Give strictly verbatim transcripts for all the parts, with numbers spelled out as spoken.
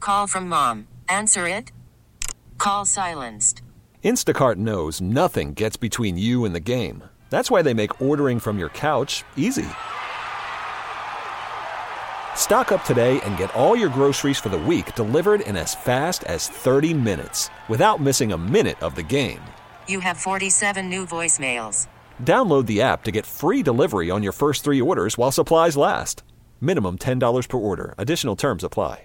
Call from mom. Answer it. Call silenced. Instacart knows nothing gets between you and the game. That's why they make ordering from your couch easy. Stock up today and get all your groceries for the week delivered in as fast as thirty minutes without missing a minute of the game. You have forty-seven new voicemails. Download the app to get free delivery on your first three orders while supplies last. Minimum ten dollars per order. Additional terms apply.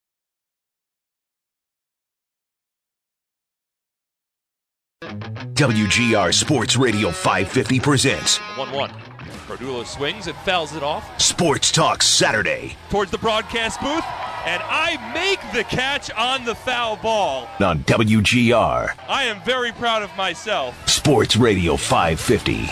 W G R Sports Radio five fifty presents one one. Cardullo swings and fouls it off. Sports Talk Saturday. Towards the broadcast booth, and I make the catch on the foul ball. On W G R. I am very proud of myself. Sports Radio five fifty.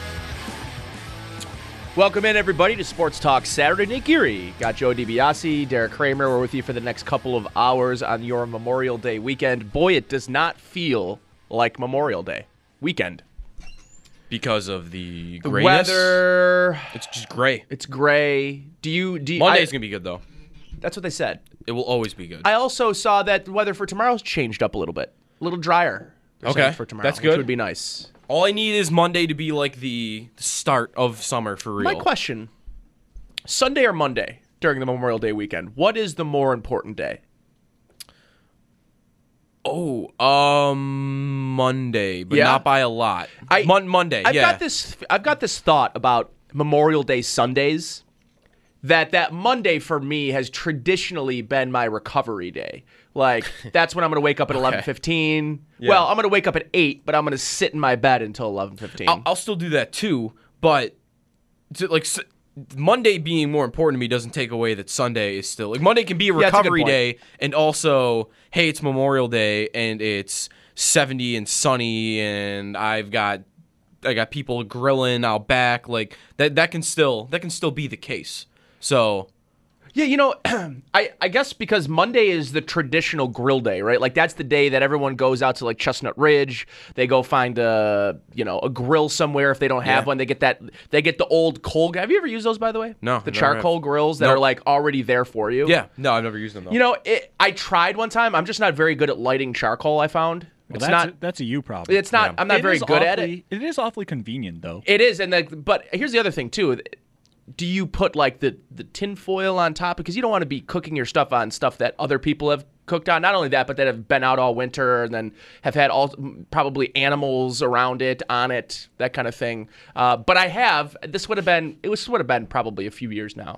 Welcome in, everybody, to Sports Talk Saturday. Nick Geary, got Joe DiBiase, Derek Kramer. We're with you for the next couple of hours on your Memorial Day weekend. Boy, it does not feel like Memorial Day weekend. Because of the The grayness? weather. It's just gray. It's gray. Do you... Do you, Monday's I- going to be good, though. That's what they said. It will always be good. I also saw that the weather for tomorrow's changed up a little bit. A little drier. they're saying, Okay, for tomorrow, that's which good. would be nice. All I need is Monday to be like the the start of summer for real. My question, Sunday or Monday during the Memorial Day weekend, what is the more important day? Oh, um, Monday, but Yeah? not by a lot. I- Mon- Monday, I've yeah. got this. I've got this thought about Memorial Day Sundays. That that Monday for me has traditionally been my recovery day. Like that's when I'm going to wake up at eleven fifteen. Yeah. Well, I'm going to wake up at eight, but I'm going to sit in my bed until eleven fifteen. I'll, I'll still do that too, but to, like s- Monday being more important to me doesn't take away that Sunday is still like Monday can be a Yeah, it's a good recovery point. day, and also hey, it's Memorial Day and it's seventy and sunny, and I've got I got people grilling out back, like that. That can still that can still be the case. So. Yeah, you know, I, I guess because Monday is the traditional grill day, right? Like that's the day that everyone goes out to like Chestnut Ridge. They go find a you know a grill somewhere if they don't have Yeah. one. They get that they get the old coal. Have you ever used those, by the way? No, the never charcoal have. grills that Nope. are like already there for you. Yeah, no, I've never used them though. You know, it, I tried one time. I'm just not very good at lighting charcoal. I found Well, it's that's not. a, that's a you problem. It's not. Yeah. I'm not It very is good at it. awfully- It is awfully convenient, though. It is, and like, but here's the other thing too. Do you put like the the tin foil on top because you don't want to be cooking your stuff on stuff that other people have cooked on? Not only that, but that have been out all winter and then have had all probably animals around it, on it, that kind of thing. Uh, but I have. This would have been. It was would have been probably a few years now,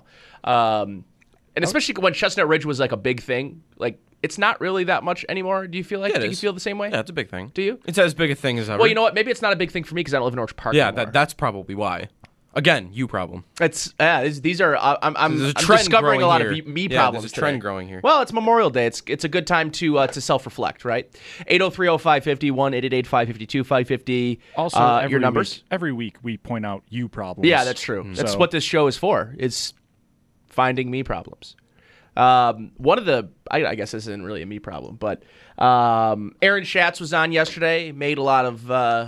um, and especially when Chestnut Ridge was like a big thing. Like it's not really that much anymore. Do you feel like? Yeah, it do you is. feel the same way? Yeah, it's a big thing. Do you? It's as big a thing as ever. Well, you know what? Maybe it's not a big thing for me because I don't live in Orange Park Yeah, anymore. that that's probably why. Again, you problem. It's yeah. It's, these are uh, I'm I'm, There's a I'm trend discovering a growing lot here. of me Yeah, problems. there's a trend today. growing here. Well, it's Memorial Day. It's it's a good time to uh, to self reflect, right? eight oh three oh five fifty one eight eight eight five five two five fifty. Also, uh, every your numbers. Week, every week we point out you problems. Yeah, that's true. That's So- what this show is for. It's finding me problems. Um, one of the, I, I guess this isn't really a me problem, but um, Aaron Schatz was on yesterday. Made a lot of uh,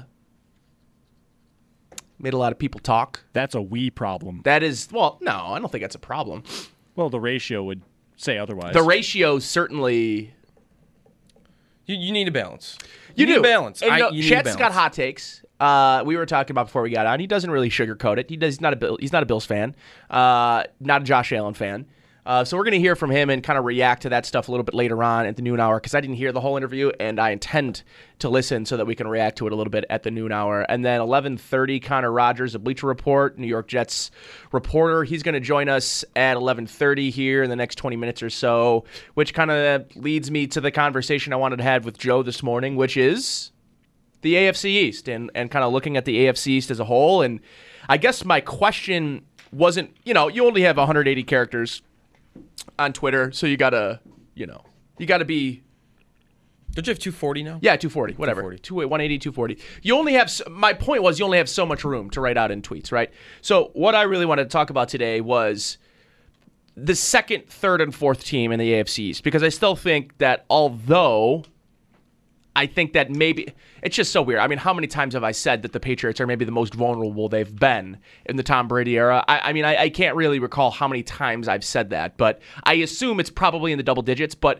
made a lot of people talk. That's a we problem. That is, well, no, I don't think that's a problem. Well, the ratio would say otherwise. The ratio certainly. You, you need a balance. You, need do a balance. And, you I- know, you need a Chat's got balance. hot takes. Uh, we were talking about before we got on. He doesn't really sugarcoat it. He does. He's not a Bill, he's not a Bills fan. Uh, not a Josh Allen fan. Uh, so we're going to hear from him and kind of react to that stuff a little bit later on at the noon hour because I didn't hear the whole interview and I intend to listen so that we can react to it a little bit at the noon hour. And then eleven thirty, Connor Rogers of Bleacher Report, New York Jets reporter. He's going to join us at eleven thirty here in the next twenty minutes or so, which kind of leads me to the conversation I wanted to have with Joe this morning, which is the A F C East and, and kind of looking at the A F C East as a whole. And I guess my question wasn't, you know, you only have one hundred eighty characters on Twitter, so you gotta, you know, you gotta be, Don't you have two forty now? yeah, two forty, whatever, two forty. two, one eighty, two forty. You only have, s- my point was you only have so much room to write out in tweets, right? So what I really wanted to talk about today was the second, third, and fourth team in the A F C East, because I still think that although I think that maybe it's just so weird. I mean, how many times have I said that the Patriots are maybe the most vulnerable they've been in the Tom Brady era? I, I mean, I, I can't really recall how many times I've said that, but I assume it's probably in the double digits. But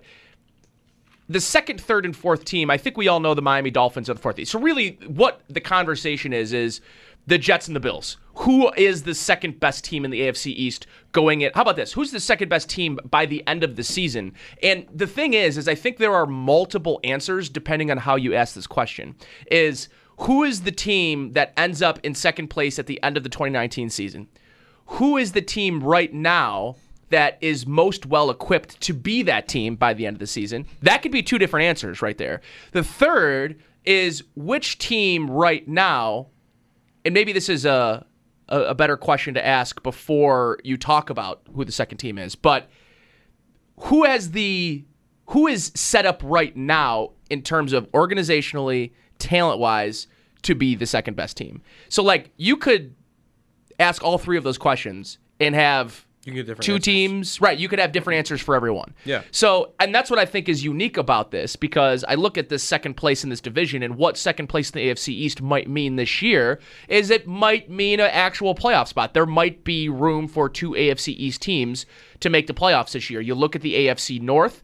the second, third, and fourth team, I think we all know the Miami Dolphins are the fourth. So really, what the conversation is is the Jets and the Bills. Who is the second best team in the A F C East going in? How about this? Who's the second best team by the end of the season? And the thing is, is I think there are multiple answers depending on how you ask this question. Is who is the team that ends up in second place at the end of the twenty nineteen season? Who is the team right now that is most well equipped to be that team by the end of the season? That could be two different answers right there. The third is which team right now, and maybe this is a, a, a better question to ask before you talk about who the second team is, but who has the who is set up right now in terms of organizationally, talent-wise, to be the second best team? So, like, you could ask all three of those questions and have You can get different two answers. teams. Right, you could have different answers for everyone. Yeah. So, and that's what I think is unique about this, because I look at this second place in this division and what second place in the A F C East might mean this year is it might mean an actual playoff spot. There might be room for two A F C East teams to make the playoffs this year. You look at the A F C North.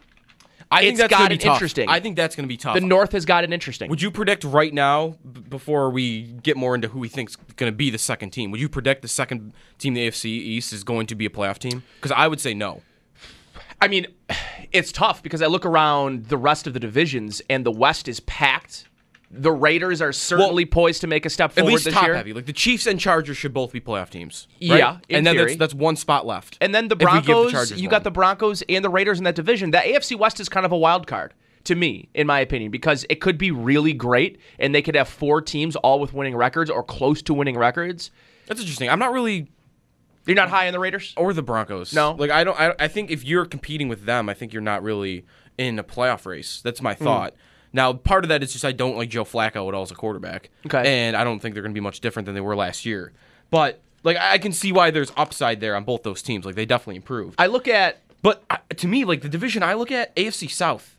I think It's that's got gonna be it tough. interesting. I think that's going to be tough. The North has got it interesting. Would you predict right now, b- before we get more into who we think's going to be the second team, would you predict the second team in the A F C East is going to be a playoff team? Because I would say no. I mean, it's tough because I look around the rest of the divisions and the West is packed. The Raiders are certainly Well, poised to make a step At forward least this top year. heavy. Like the Chiefs and Chargers should both be playoff teams. Right? Yeah, in and then theory. that's, that's one spot left. And then the if we give the Broncos, Chargers you one. got the Broncos and the Raiders in that division. That A F C West is kind of a wild card to me, in my opinion, because it could be really great and they could have four teams all with winning records or close to winning records. That's interesting. I'm not really You're not high on the Raiders? or the Broncos. No. Like I don't. I, I think if you're competing with them, I think you're not really in a playoff race. That's my thought. Now, part of that is just I don't like Joe Flacco at all as a quarterback. Okay. And I don't think they're going to be much different than they were last year. But like I can see why there's upside there on both those teams. Like they definitely improved. I look at But uh, to me, like the division I look at, A F C South.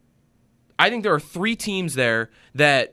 I think there are three teams there that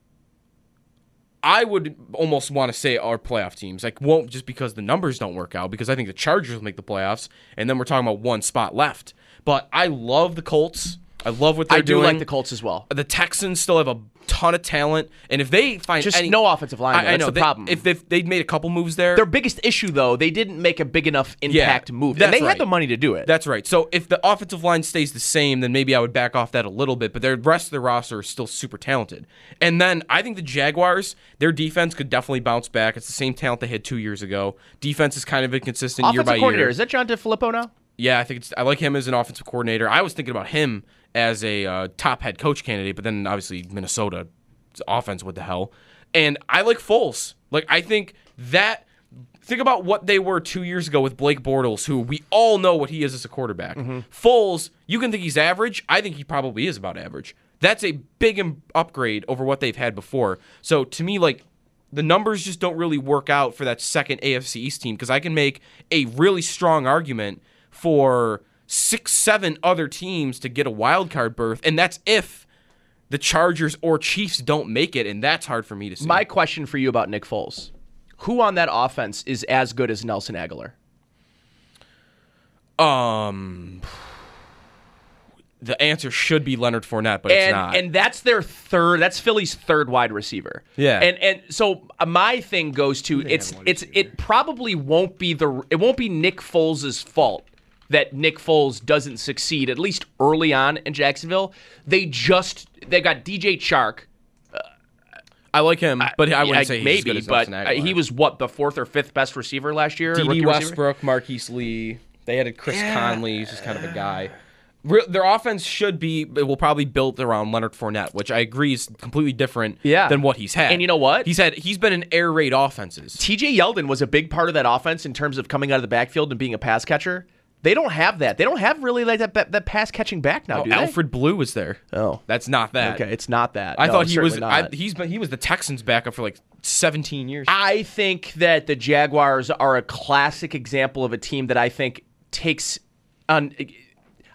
I would almost want to say are playoff teams. Like, won't just because the numbers don't work out, because I think the Chargers will make the playoffs, and then we're talking about one spot left. But I love the Colts. I love what they're I do doing. like the Colts as well. The Texans still have a ton of talent, and if they find Just any, no offensive line. I, I That's know the they, problem. If they've, they've made a couple moves there, Their biggest issue, though, they didn't make a big enough impact move. And that's they right. had the money to do it. That's right. So if the offensive line stays the same, then maybe I would back off that a little bit. But the rest of their roster is still super talented. And then I think the Jaguars, their defense could definitely bounce back. It's the same talent they had two years ago. Defense is kind of inconsistent year by Offensive coordinator, year. is that John DeFilippo now? Yeah, I think it's. I like him as an offensive coordinator. I was thinking about him as a uh, top head coach candidate, but then obviously Minnesota offense, what the hell? And I like Foles. Like I think that. Think about what they were two years ago with Blake Bortles, who we all know what he is as a quarterback. Mm-hmm. Foles, you can think he's average. I think he probably is about average. That's a big im- upgrade over what they've had before. So to me, like, the numbers just don't really work out for that second A F C East team, because I can make a really strong argument for six, seven other teams to get a wild card berth, and that's if the Chargers or Chiefs don't make it, and that's hard for me to see. My question for you about Nick Foles. Who on that offense is as good as Nelson Aguilar? Um, the answer should be Leonard Fournette, but and, it's not. And that's their third. That's Philly's third wide receiver. Yeah. And and so uh, my thing goes to it's it's it probably won't be the it won't be Nick Foles' fault that Nick Foles doesn't succeed, at least early on in Jacksonville. They just they got D J Chark. I like him, but I wouldn't I- say he's maybe, as good as but Nelson uh, Aguilar. he was what the fourth or fifth best receiver last year. D D rookie receiver? Westbrook, Marquise Lee. They had a Chris Conley, who's just kind of a guy. Re- Their offense should be, it will probably built around Leonard Fournette, which I agree is completely different Yeah. than what he's had. And you know what? He's had he's been in air raid offenses. T J Yeldon was a big part of that offense in terms of coming out of the backfield and being a pass catcher. They don't have that. They don't have really like that that pass catching back now, Oh, do they? Alfred Blue was there. Oh. That's not that. Okay, it's not that. I No, thought he was. certainly I, not. he's been. He was the Texans' backup for like seventeen years. I think that the Jaguars are a classic example of a team that I think takes on.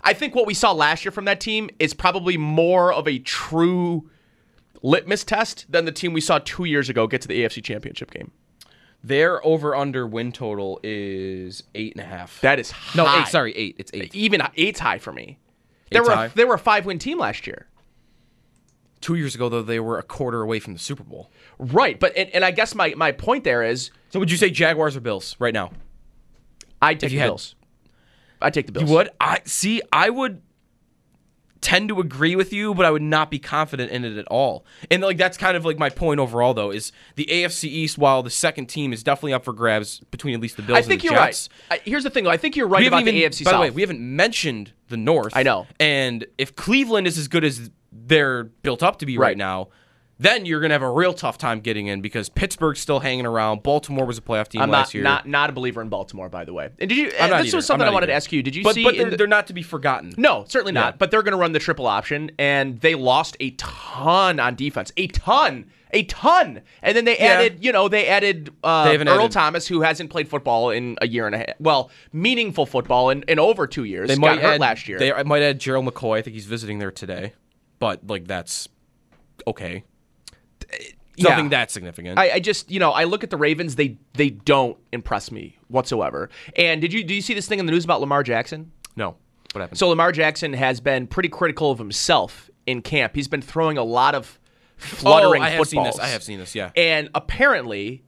I think what we saw last year from that team is probably more of a true litmus test than the team we saw two years ago get to the A F C Championship game. Their over-under win total is eight and a half. That is high. No, eight. Sorry, eight. It's eight. Even eight's high for me. They Eight's were high? they were a five-win team last year. Two years ago, though, they were a quarter away from the Super Bowl. Right, but and, and I guess my, my point there is, So would you say Jaguars or Bills right now? I'd take If you the had- Bills. I'd take the Bills. You would? I see. I would tend to agree with you, but I would not be confident in it at all. And like that's kind of like my point overall, though, is the A F C East. While the second team is definitely up for grabs between at least the Bills I think and the you're Jets. right. I, here's the thing, though. I think you're We right haven't about even, the A F C by South. the way, we haven't mentioned the North. I know. And if Cleveland is as good as they're built up to be right, Right. now, then you're going to have a real tough time getting in because Pittsburgh's still hanging around. Baltimore was a playoff team I'm last not, year. not not a believer in Baltimore, by the way. And did you? I'm not this either. was something I'm I not wanted either. to ask you. Did you but, see? But in they're, the- they're not to be forgotten. No, certainly not. Yeah. But they're going to run the triple option, and they lost a ton on defense. A ton. A ton. And then they Yeah. added, you know, they added uh, They haven't Earl added- Thomas, who hasn't played football in a year and a half. Well, meaningful football in, in over two years. They Got might hurt add, last year. They might add Gerald McCoy. I think he's visiting there today. But, like, that's okay. It's Yeah. nothing that significant. I, I just, you know, I look at the Ravens. They they don't impress me whatsoever. And did you do you see this thing in the news about Lamar Jackson? no. What happened? So Lamar Jackson has been pretty critical of himself in camp. He's been throwing a lot of fluttering oh, I have seen footballs. this. I have seen this, yeah. And apparently,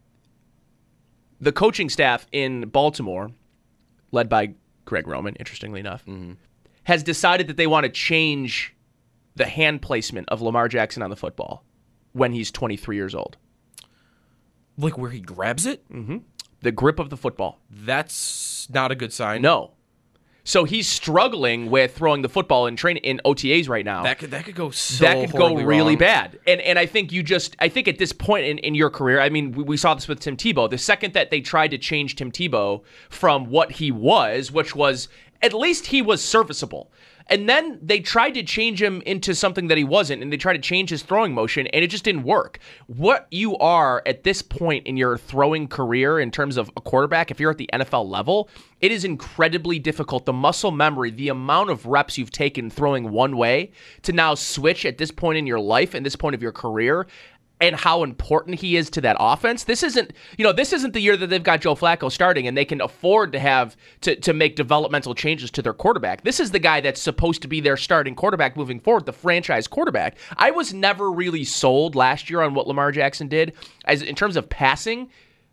the coaching staff in Baltimore, led by Greg Roman, interestingly enough, Mm-hmm. has decided that they want to change the hand placement of Lamar Jackson on the football when he's twenty-three years old. Like where he grabs it? The grip of the football. That's not a good sign. No. So he's struggling with throwing the football in train in O T As right now. That could that could go so that could go horribly really wrong. bad. And and I think you just I think at this point in, in your career, I mean, we, we saw this with Tim Tebow. The second that they tried to change Tim Tebow from what he was, which was at least he was serviceable. And then they tried to change him into something that he wasn't, and they tried to change his throwing motion, and it just didn't work. What you are at this point in your throwing career in terms of a quarterback, if you're at the N F L level, it is incredibly difficult. The muscle memory, the amount of reps you've taken throwing one way to now switch at this point in your life and this point of your career, and how important he is to that offense. This isn't, you know, this isn't the year that they've got Joe Flacco starting and they can afford to have to, to make developmental changes to their quarterback. This is the guy that's supposed to be their starting quarterback moving forward, the franchise quarterback. I was never really sold last year on what Lamar Jackson did as in terms of passing.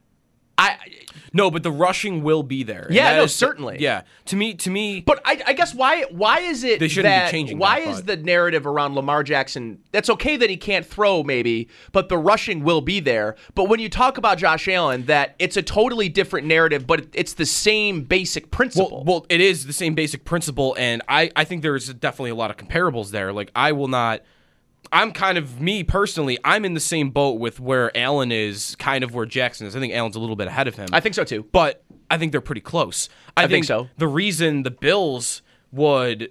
I No, but the rushing will be there. And Yeah, that no, is- certainly. Yeah. To me to me But I, I guess why why is it They shouldn't be that changing why that, is but- the narrative around Lamar Jackson? That's okay that he can't throw maybe, but the rushing will be there. But when you talk about Josh Allen, that it's a totally different narrative, but it's the same basic principle. Well, well, it is the same basic principle, and I, I think there's definitely a lot of comparables there. Like, I will not. I'm kind of, me personally, I'm in the same boat with where Allen is, kind of where Jackson is. I think Allen's a little bit ahead of him. I think so too. But I think they're pretty close. I, I think so. The reason the Bills would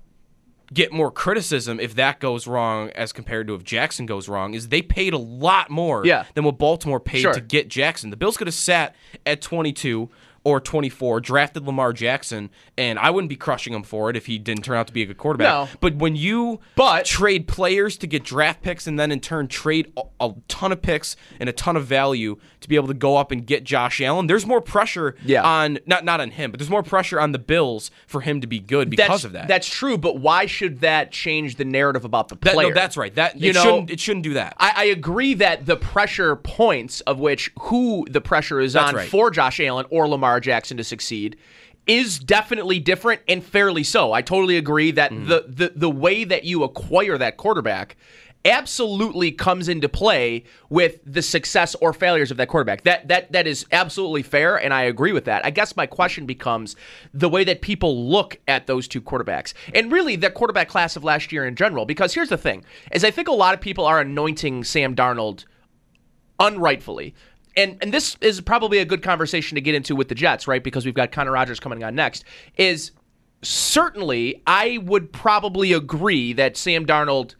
get more criticism if that goes wrong as compared to if Jackson goes wrong is they paid a lot more Yeah. than what Baltimore paid Sure. to get Jackson. The Bills could have sat at twenty-two or twenty-four, drafted Lamar Jackson, and I wouldn't be crushing him for it if he didn't turn out to be a good quarterback. No. But when you But- trade players to get draft picks and then in turn trade a, a ton of picks and a ton of value to be able to go up and get Josh Allen, there's more pressure Yeah. on, not not on him, but there's more pressure on the Bills for him to be good because that's, of that. That's true, but why should that change the narrative about the That- player? no, that's right. That You it know, shouldn't it shouldn't do that. I, I agree that the pressure points of which who the pressure is That's on right. for Josh Allen or Lamar Jackson to succeed is definitely different and fairly so. I totally agree that Mm-hmm. the, the the way that you acquire that quarterback absolutely comes into play with the success or failures of that quarterback. That that that is absolutely fair, and I agree with that. I guess my question becomes the way that people look at those two quarterbacks, and really the quarterback class of last year in general. Because here's the thing: is I think a lot of people are anointing Sam Darnold unrightfully. And and this is probably a good conversation to get into with the Jets, right? Because we've got Connor Rogers coming on next. Is certainly I would probably agree that Sam Darnold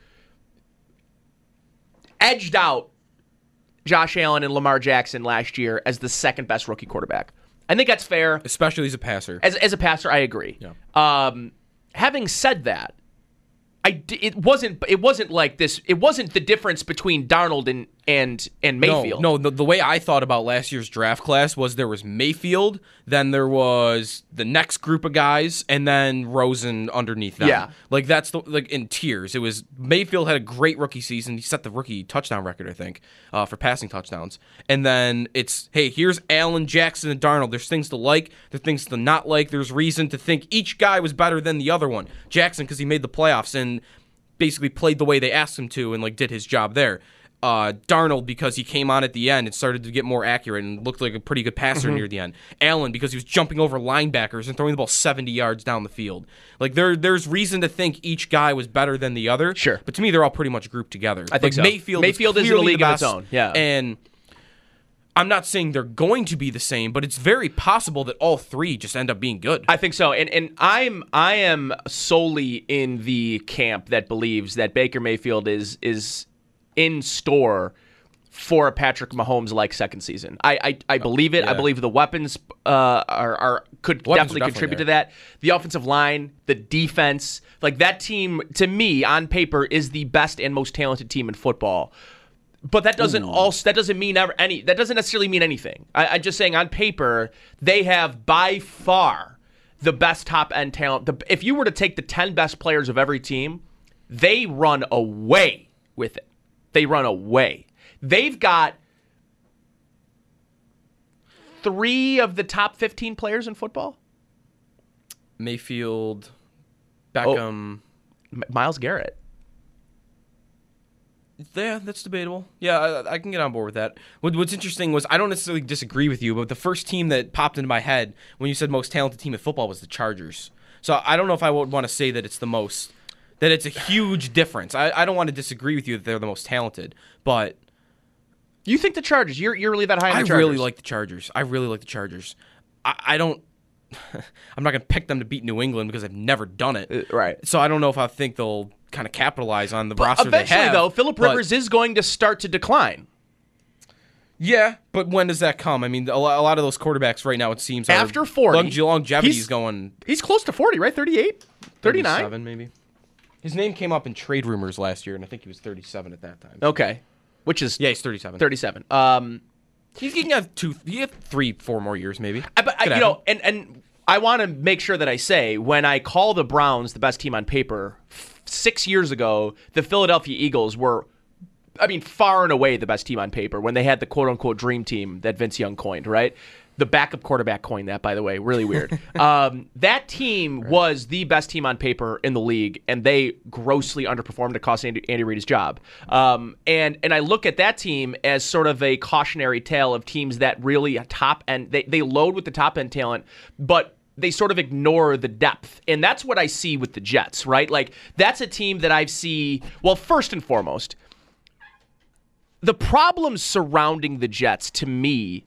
edged out Josh Allen and Lamar Jackson last year as the second best rookie quarterback. I think that's fair. Especially as a passer. As as a passer, I agree. Yeah. Um, having said that, I d- it wasn't it wasn't like this. It wasn't the difference between Darnold and and and Mayfield. No, no the, the way I thought about last year's draft class was there was Mayfield, then there was the next group of guys, and then Rosen underneath them. Yeah. Like that's the like in tiers. It was Mayfield had a great rookie season. He set the rookie touchdown record, I think, uh, for passing touchdowns. And then it's, hey, here's Allen, Jackson, and Darnold. There's things to like, there's things to not like. There's reason to think each guy was better than the other one. Jackson because he made the playoffs and basically played the way they asked him to and like did his job there. Uh, Darnold because he came on at the end and started to get more accurate and looked like a pretty good passer mm-hmm. near the end. Allen because he was jumping over linebackers and throwing the ball seventy yards down the field. Like there, there's reason to think each guy was better than the other. Sure, but to me they're all pretty much grouped together. I think like so. Mayfield, Mayfield is, is in a league the of best, its own. Yeah, and I'm not saying they're going to be the same, but it's very possible that all three just end up being good. I think so, and and I'm I am solely in the camp that believes that Baker Mayfield is is in store for a Patrick Mahomes-like second season. I I, I believe it. Yeah. I believe the weapons uh, are, are could weapons definitely, are definitely contribute there. to that. The offensive line, the defense, like that team, to me, on paper, is the best and most talented team in football. But that doesn't also that doesn't mean ever any that doesn't necessarily mean anything. I, I'm just saying on paper they have by far the best top end talent. The, if you were to take the ten best players of every team, they run away with it. They run away. They've got three of the top fifteen players in football. Mayfield, Beckham, oh, Myles Garrett. Yeah, that's debatable. Yeah, I, I can get on board with that. What, what's interesting was I don't necessarily disagree with you, but the first team that popped into my head when you said most talented team in football was the Chargers. So I don't know if I would want to say that it's the most, that it's a huge difference. I, I don't want to disagree with you that they're the most talented, but you think the Chargers? You're you're really that high on the I Chargers? really like the Chargers. I really like the Chargers. I, I don't. I'm not going to pick them to beat New England because I've never done it. Uh, right. So I don't know if I think they'll kind of capitalize on the but roster they have. Eventually, though, Phillip but, Rivers is going to start to decline. Yeah, but when does that come? I mean, a lot of those quarterbacks right now, it seems, are after forty, longe- longevity is going. He's close to forty, right? thirty-eight, thirty-nine, thirty-seven maybe. His name came up in trade rumors last year, and I think he was thirty-seven at that time. Okay, which is yeah, he's thirty-seven. thirty-seven. Um, he can have two, he have three, four more years maybe. I, but I, you know, and and I want to make sure that I say when I call the Browns the best team on paper, f- six years ago, the Philadelphia Eagles were, I mean, far and away the best team on paper when they had the quote-unquote dream team that Vince Young coined, right? The backup quarterback coined that, by the way. Really weird. um, that team right. was the best team on paper in the league, and they grossly underperformed to cost Andy, Andy Reid his job. Um, and and I look at that team as sort of a cautionary tale of teams that really top end, they, they load with the top end talent, but they sort of ignore the depth. And that's what I see with the Jets, right? Like, that's a team that I see, well, first and foremost, the problems surrounding the Jets, to me,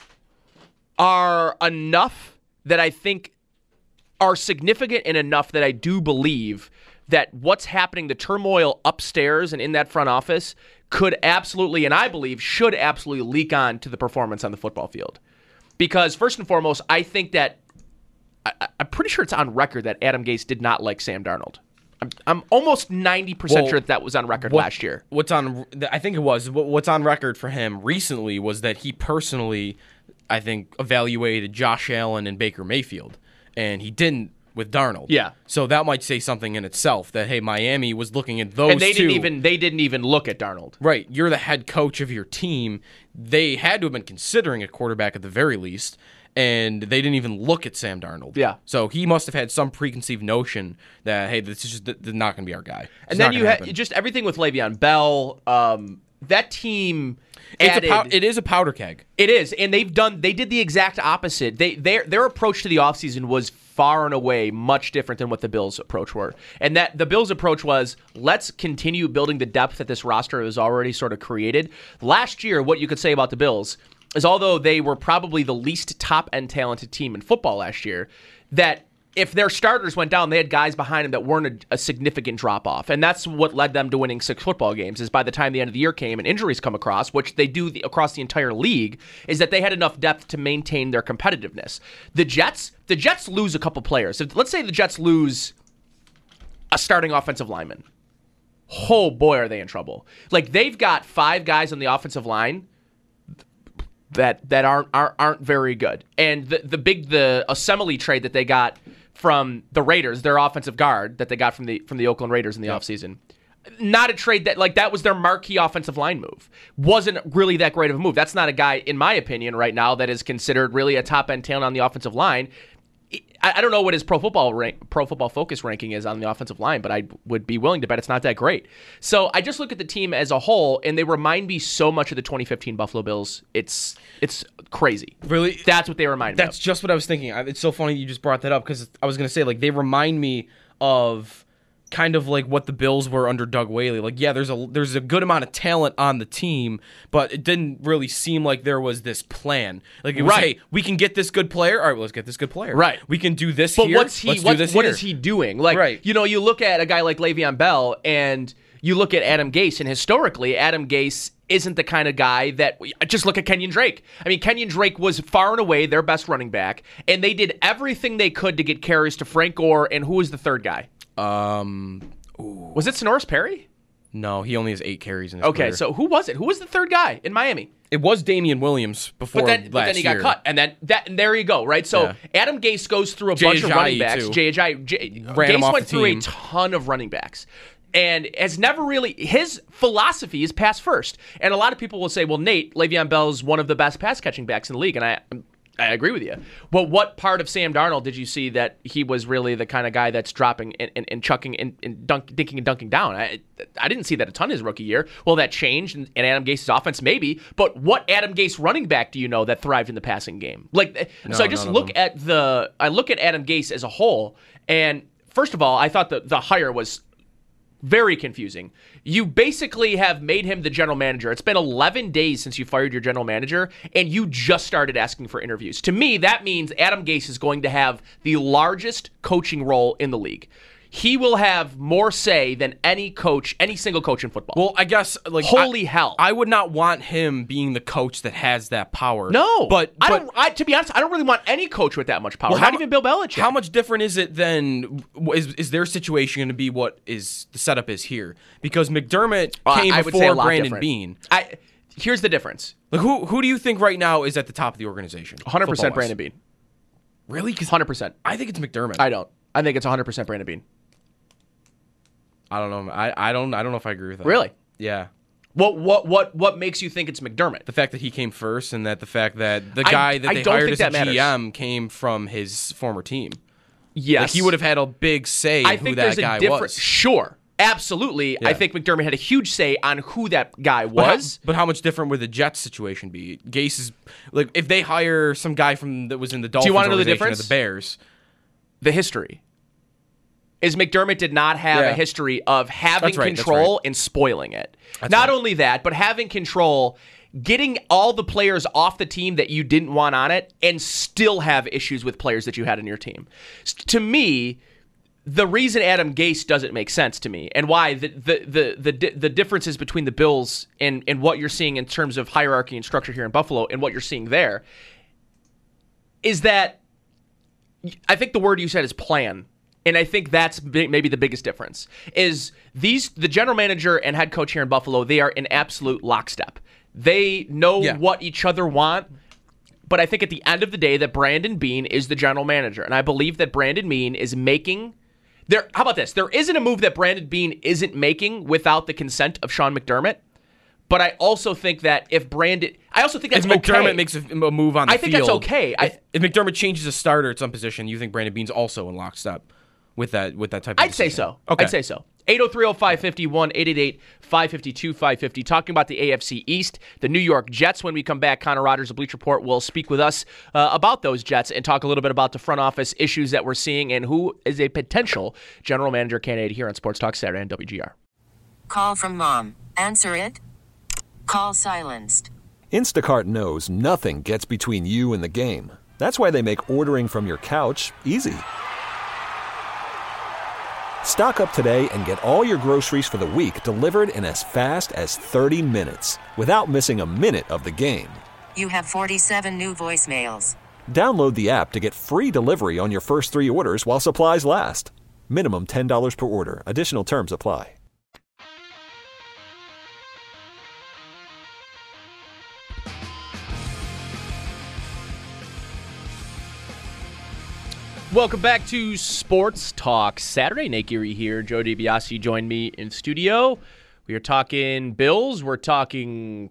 are enough that I think are significant and enough that I do believe that what's happening, the turmoil upstairs and in that front office, could absolutely, and I believe should absolutely leak on to the performance on the football field. Because first and foremost, I think that, I, I'm pretty sure it's on record that Adam Gase did not like Sam Darnold. I'm, I'm almost ninety percent well, sure that that was on record what, last year. What's on, I think it was, what's on record for him recently was that he personally, I think, evaluated Josh Allen and Baker Mayfield, and he didn't with Darnold. Yeah. So that might say something in itself that, hey, Miami was looking at those and they two. didn't even they didn't even look at Darnold. Right. You're the head coach of your team. They had to have been considering a quarterback at the very least, and they didn't even look at Sam Darnold. Yeah. So he must have had some preconceived notion that, hey, this is just this is not going to be our guy. It's and then not you had had just everything with Le'Veon Bell. Um, that team it's added, a pow- it is a powder keg. It is, and they've done. They did the exact opposite. They their their approach to the offseason was far and away much different than what the Bills' approach were. And that the Bills' approach was, let's continue building the depth that this roster has already sort of created. Last year, what you could say about the Bills is, although they were probably the least top-end talented team in football last year, that if their starters went down, they had guys behind them that weren't a, a significant drop-off. And that's what led them to winning six football games, is by the time the end of the year came and injuries come across, which they do the, across the entire league, is that they had enough depth to maintain their competitiveness. The Jets, the Jets lose a couple players. If, let's say the Jets lose a starting offensive lineman. Oh boy, are they in trouble. Like, they've got five guys on the offensive line that that aren't aren't, aren't very good. And the the big the Assembly trade that they got from the Raiders, their offensive guard that they got from the from the Oakland Raiders in the yep. offseason. Not a trade that, like, that was their marquee offensive line move. Wasn't really that great of a move. That's not a guy, in my opinion, right now that is considered really a top-end talent on the offensive line. I, I don't know what his Pro Football rank, Pro Football Focus ranking is on the offensive line, but I would be willing to bet it's not that great. So I just look at the team as a whole, and they remind me so much of the twenty fifteen Buffalo Bills. It's it's crazy. Really? That's what they remind me of. That's just what I was thinking. It's so funny you just brought that up, because I was going to say, like, they remind me of kind of like what the Bills were under Doug Whaley. Like, yeah, there's a there's a good amount of talent on the team, but it didn't really seem like there was this plan. Like, it was, right. hey, we can get this good player. All right, well, let's get this good player. Right. We can do this but here. what's he? Let's What, do this what here. is he doing? Like, right. you know, you look at a guy like Le'Veon Bell, and you look at Adam Gase, and historically, Adam Gase isn't the kind of guy that – just look at Kenyon Drake. I mean, Kenyon Drake was far and away their best running back, and they did everything they could to get carries to Frank Gore, and who was the third guy? Um, ooh. Was it Sonoris Perry? No, he only has eight carries in his Okay, career. so who was it? Who was the third guy in Miami? It was Damian Williams before but then, last but then he year. got cut, and then that, and there you go, right? So Yeah. Adam Gase goes through a Jay bunch of Ajayi, running backs. too. Jay Ajayi, Jay, Ran him Gase off went the through team. a ton of running backs, and has never really. His philosophy is pass first, and a lot of people will say, "Well, Nate, Le'Veon Bell is one of the best pass catching backs in the league," and I. I agree with you. Well, what part of Sam Darnold did you see that he was really the kind of guy that's dropping and, and, and chucking and, and dunk, dinking and dunking down? I I didn't see that a ton his rookie year. Well, that changed in, in Adam Gase's offense, maybe. But what Adam Gase running back do you know that thrived in the passing game? Like, no, so I just look at the I look at Adam Gase as a whole, and first of all, I thought the the hire was very confusing. You basically have made him the general manager. It's been eleven days since you fired your general manager, and you just started asking for interviews. To me, that means Adam Gase is going to have the largest coaching role in the league. He will have more say than any coach, any single coach in football. Well, I guess, like, holy I, hell, I would not want him being the coach that has that power. No, but, but I don't. I, to be honest, I don't really want any coach with that much power. Well, Not how, even Bill Belichick. How much different is it than is is their situation going to be? What is the setup is here? Because McDermott Uh, came I would say a before lot Brandon different. Bean. I here's the difference. Like, who who do you think right now is at the top of the organization? one hundred percent football-wise? Brandon Bean. Really? Because one hundred percent. I think it's McDermott. I don't. I think it's one hundred percent Brandon Bean. I don't know. I, I don't I don't know if I agree with that. Really? Yeah. What what what what makes you think it's McDermott? The fact that he came first, and that the fact that the I- guy that I they don't hired think as that a matters. G M came from his former team. Yes, Like, he would have had a big say in I who think that there's guy a different. was. Sure, absolutely. I Yeah. think McDermott had a huge say on who that guy But how, was. but how much different would the Jets situation be? Gase is like, if they hire some guy from that was in the Dolphins Do you wanna know the organization or difference? the Bears. The history is McDermott did not have Yeah. a history of having That's right, that's control right. and spoiling it. That's not right. only that, but having control, getting all the players off the team that you didn't want on it, and still have issues with players that you had in your team. S- To me, the reason Adam Gase doesn't make sense to me, and why the the the the, di- the differences between the Bills and, and what you're seeing in terms of hierarchy and structure here in Buffalo and what you're seeing there, is that I think the word you said is plan. And I think that's big, maybe the biggest difference is these the general manager and head coach here in Buffalo, they are in absolute lockstep. They know Yeah. what each other want. But I think at the end of the day that Brandon Bean is the general manager. And I believe that Brandon Bean is making there. How about this? There isn't a move that Brandon Bean isn't making without the consent of Sean McDermott. But I also think that if Brandon, I also think that's If McDermott okay. makes a, a move on the I think field, that's okay. I- If, if McDermott changes a starter at some position, you think Brandon Bean's also in lockstep with that with that type of I'd say decision? so. Okay. I'd say so. eight oh three oh five five one, eight eight eight, five five two, five five zero. Talking about the A F C East, the New York Jets. When we come back, Connor Rodgers of Bleach Report will speak with us uh, about those Jets and talk a little bit about the front office issues that we're seeing and who is a potential general manager candidate here on Sports Talk Saturday on W G R. Call from mom. Answer it. Call silenced. Instacart knows nothing gets between you and the game. That's why they make ordering from your couch easy. Stock up today and get all your groceries for the week delivered in as fast as thirty minutes without missing a minute of the game. You have forty-seven new voicemails. Download the app to get free delivery on your first three orders while supplies last. Minimum ten dollars per order. Additional terms apply. Welcome back to Sports Talk Saturday. Nate Geary here. Joe DiBiase joined me in studio. We are talking Bills. We're talking,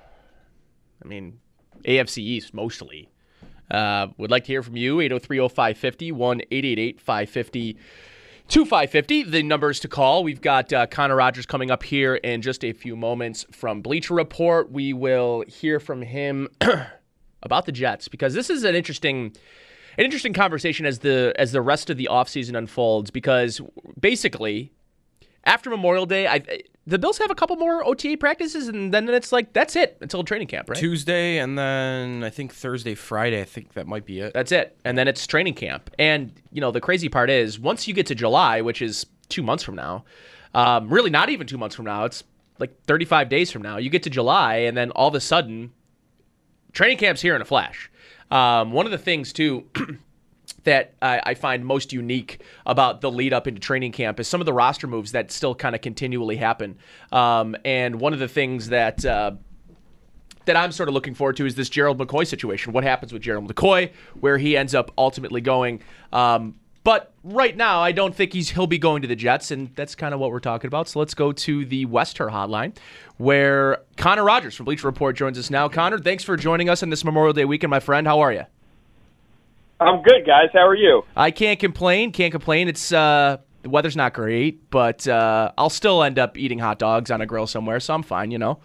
I mean, A F C East mostly. Uh, would like to hear from you. eight oh three oh five five oh, one eight eight eight five five oh two five five oh. The numbers to call. We've got uh, Connor Rogers coming up here in just a few moments from Bleacher Report. We will hear from him about the Jets because this is an interesting an interesting conversation as the as the rest of the offseason unfolds because basically after Memorial Day, I the Bills have a couple more O T A practices, and then it's like, that's it until training camp, right? Tuesday, and then I think Thursday, Friday, I think that might be it. That's it. And then it's training camp. And, you know, the crazy part is, once you get to July, which is two months from now, um, really not even two months from now, it's like thirty-five days from now, you get to July, and then all of a sudden, training camp's here in a flash. Um, one of the things, too, that I, I find most unique about the lead up into training camp is some of the roster moves that still kind of continually happen. Um, and one of the things that uh, that I'm sort of looking forward to is this Gerald McCoy situation. What happens with Gerald McCoy, where he ends up ultimately going. Um, but right now, I don't think he's he'll be going to the Jets, and that's kind of what we're talking about. So let's go to the Wester hotline, where Connor Rogers from Bleacher Report joins us now. Connor, thanks for joining us on this Memorial Day weekend, my friend. How are you? I'm good, guys. How are you? I can't complain. Can't complain. It's uh, the weather's not great, but uh, I'll still end up eating hot dogs on a grill somewhere, so I'm fine, you know.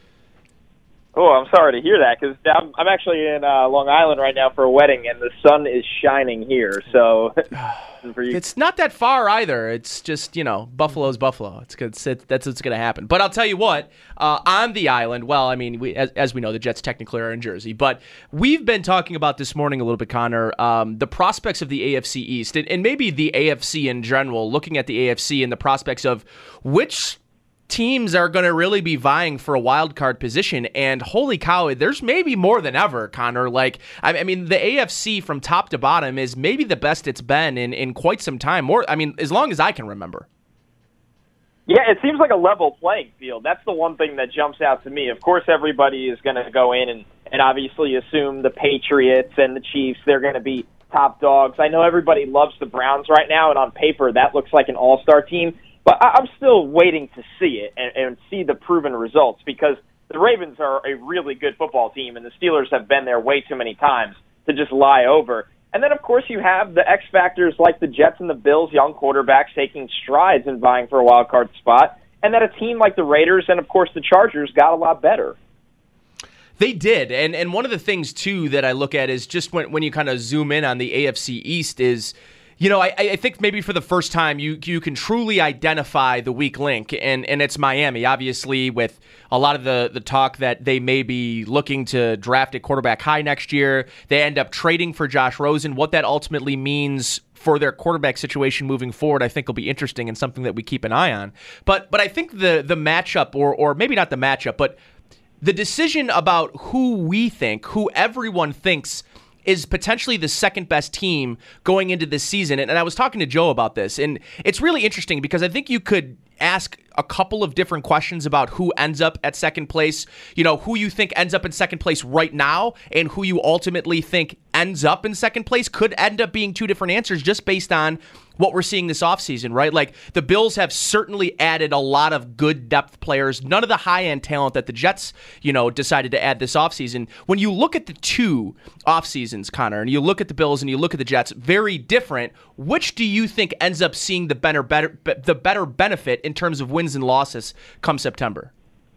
Oh, I'm sorry to hear that, because I'm, I'm actually in uh, Long Island right now for a wedding, and the sun is shining here. So, for you. It's not that far either. It's just, you know, Buffalo's Buffalo. It's, it's it, that's what's going to happen. But I'll tell you what, uh, on the island, well, I mean, we, as, as we know, the Jets technically are in Jersey, but we've been talking about this morning a little bit, Connor, um, the prospects of the A F C East, and, and maybe the A F C in general, looking at the A F C and the prospects of which teams are going to really be vying for a wild card position, and holy cow, there's maybe more than ever, Connor. Like, I mean, the A F C from top to bottom is maybe the best it's been in, in quite some time. More, I mean, as long as I can remember. Yeah, it seems like a level playing field. That's the one thing that jumps out to me. Of course, everybody is going to go in and, and obviously assume the Patriots and the Chiefs, they're going to be top dogs. I know everybody loves the Browns right now, and on paper, that looks like an all-star team. But I'm still waiting to see it and, and see the proven results, because the Ravens are a really good football team, and the Steelers have been there way too many times to just lie over. And then, of course, you have the X factors like the Jets and the Bills, young quarterbacks taking strides and vying for a wild card spot, and then a team like the Raiders and, of course, the Chargers got a lot better. They did, and and one of the things, too, that I look at is just when, when you kind of zoom in on the A F C East is, you know, I, I think maybe for the first time you you can truly identify the weak link, and, and it's Miami, obviously, with a lot of the, the talk that they may be looking to draft a quarterback high next year. They end up trading for Josh Rosen. What that ultimately means for their quarterback situation moving forward, I think will be interesting and something that we keep an eye on. But but I think the the matchup, or or maybe not the matchup, but the decision about who we think, who everyone thinks is potentially the second best team going into this season. And, and I was talking to Joe about this, and it's really interesting because I think you could ask a couple of different questions about who ends up at second place, you know, who you think ends up in second place right now and who you ultimately think ends up in second place could end up being two different answers just based on what we're seeing this offseason, right? Like, the Bills have certainly added a lot of good depth players, none of the high-end talent that the Jets, you know, decided to add this offseason. When you look at the two offseasons, Connor, and you look at the Bills and you look at the Jets, very different, which do you think ends up seeing the better, better, the better benefit in terms of wins and losses come September?